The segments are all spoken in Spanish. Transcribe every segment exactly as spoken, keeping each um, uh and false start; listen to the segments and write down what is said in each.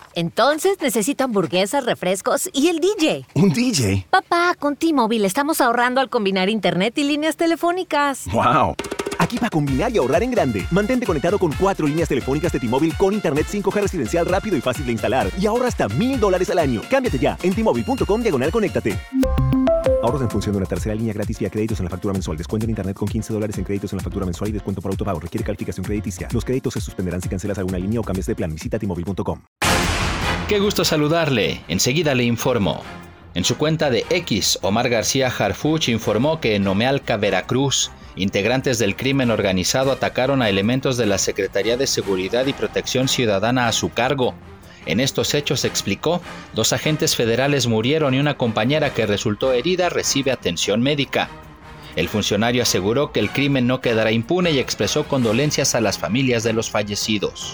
Entonces necesito hamburguesas, refrescos y el D J. ¿Un D J? Papá, con T-Mobile estamos ahorrando al combinar internet y líneas telefónicas. ¡Wow! Aquí para combinar y ahorrar en grande. Mantente conectado con cuatro líneas telefónicas de T-Mobile con internet cinco G residencial rápido y fácil de instalar. Y ahorra hasta mil dólares al año. Cámbiate ya en T-Mobile.com diagonal conéctate. Ahorros en función de una tercera línea gratis vía créditos en la factura mensual. Descuento en internet con quince dólares en créditos en la factura mensual y descuento por autopago. Requiere calificación crediticia. Los créditos se suspenderán si cancelas alguna línea o cambias de plan. Visita T Mobile punto com. Qué gusto saludarle. Enseguida le informo. En su cuenta de X, Omar García Harfuch informó que en Nomealca, Veracruz, integrantes del crimen organizado atacaron a elementos de la Secretaría de Seguridad y Protección Ciudadana a su cargo. En estos hechos, explicó, dos agentes federales murieron y una compañera que resultó herida recibe atención médica. El funcionario aseguró que el crimen no quedará impune y expresó condolencias a las familias de los fallecidos.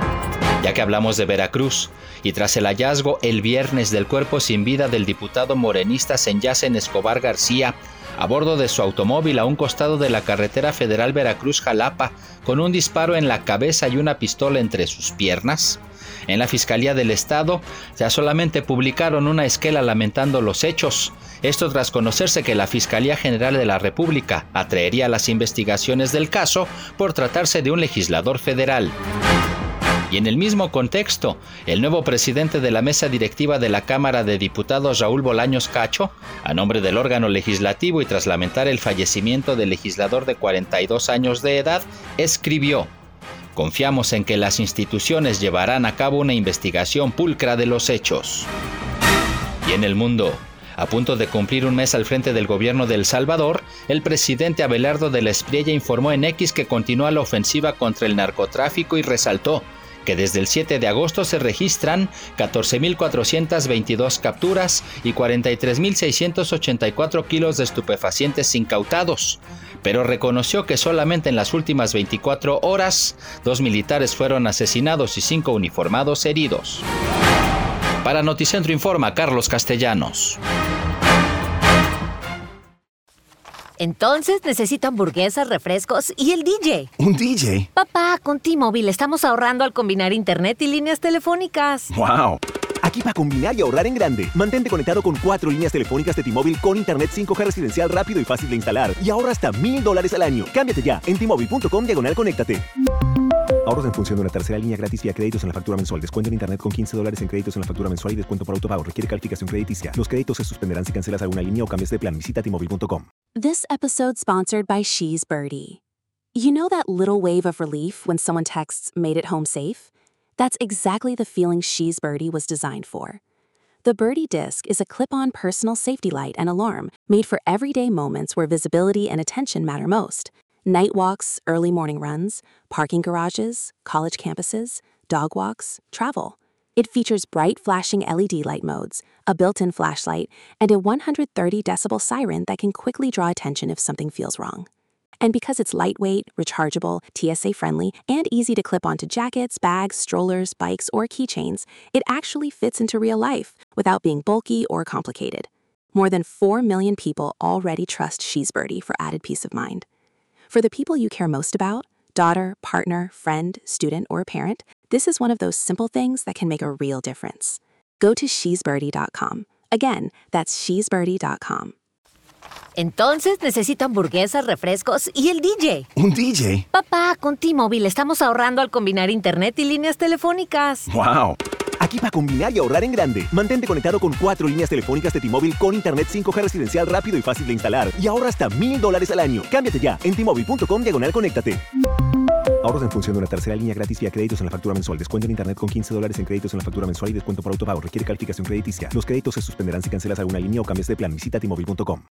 Ya que hablamos de Veracruz, y tras el hallazgo el viernes del cuerpo sin vida del diputado morenista Senyacen Escobar García, a bordo de su automóvil a un costado de la carretera federal Veracruz-Jalapa, con un disparo en la cabeza y una pistola entre sus piernas, en la Fiscalía del Estado ya solamente publicaron una esquela lamentando los hechos. Esto tras conocerse que la Fiscalía General de la República atraería las investigaciones del caso por tratarse de un legislador federal. Y en el mismo contexto, el nuevo presidente de la mesa directiva de la Cámara de Diputados, Raúl Bolaños Cacho, a nombre del órgano legislativo y tras lamentar el fallecimiento del legislador de cuarenta y dos años de edad, escribió: "Confiamos en que las instituciones llevarán a cabo una investigación pulcra de los hechos". Y en el mundo, a punto de cumplir un mes al frente del gobierno de El Salvador, el presidente Abelardo de la Espriella informó en X que continúa la ofensiva contra el narcotráfico y resaltó que desde el siete de agosto se registran catorce mil cuatrocientas veintidós capturas y cuarenta y tres mil seiscientos ochenta y cuatro kilos de estupefacientes incautados, pero reconoció que solamente en las últimas veinticuatro horas, dos militares fueron asesinados y cinco uniformados heridos. Para Noticentro informa Carlos Castellanos. Entonces necesito hamburguesas, refrescos y el D J. ¿Un D J? Papá, con T-Mobile estamos ahorrando al combinar internet y líneas telefónicas. ¡Wow! Aquí para combinar y ahorrar en grande. Mantente conectado con cuatro líneas telefónicas de T-Mobile con internet cinco G residencial rápido y fácil de instalar. Y ahorra hasta mil dólares al año. Cámbiate ya en T-Mobile.com diagonal conéctate. Ahorros en función de una tercera línea gratis vía créditos en la factura mensual. Descuento en internet con quince dólares en créditos en la factura mensual y descuento por autopago. Requiere calificación crediticia. Los créditos se suspenderán si cancelas alguna línea o cambias de plan. Visita T Mobile punto com. This episode sponsored by She's Birdie. You know that little wave of relief when someone texts, "Made it home safe"? That's exactly the feeling She's Birdie was designed for. The Birdie Disc is a clip-on personal safety light and alarm made for everyday moments where visibility and attention matter most. Night walks, early morning runs, parking garages, college campuses, dog walks, travel. It features bright flashing L E D light modes, a built-in flashlight, and a one hundred thirty decibel siren that can quickly draw attention if something feels wrong. And because it's lightweight, rechargeable, T S A-friendly, and easy to clip onto jackets, bags, strollers, bikes, or keychains, it actually fits into real life without being bulky or complicated. More than four million people already trust She's Birdie for added peace of mind. For the people you care most about, daughter, partner, friend, student, or parent, this is one of those simple things that can make a real difference. Go to she's birdie dot com. Again, that's she's birdie dot com. Entonces necesito hamburguesas, refrescos y el D J. ¿Un D J? Papá, con T-Mobile estamos ahorrando al combinar internet y líneas telefónicas. ¡Wow! Aquí para combinar y ahorrar en grande. Mantente conectado con cuatro líneas telefónicas de T-Mobile con internet cinco G residencial rápido y fácil de instalar. Y ahorra hasta mil dólares al año. Cámbiate ya en T Mobile punto com diagonal conéctate. Ahorros en función de una tercera línea gratis vía créditos en la factura mensual. Descuento en internet con quince dólares en créditos en la factura mensual y descuento por autopago. Requiere calificación crediticia. Los créditos se suspenderán si cancelas alguna línea o cambias de plan. Visita T Mobile punto com.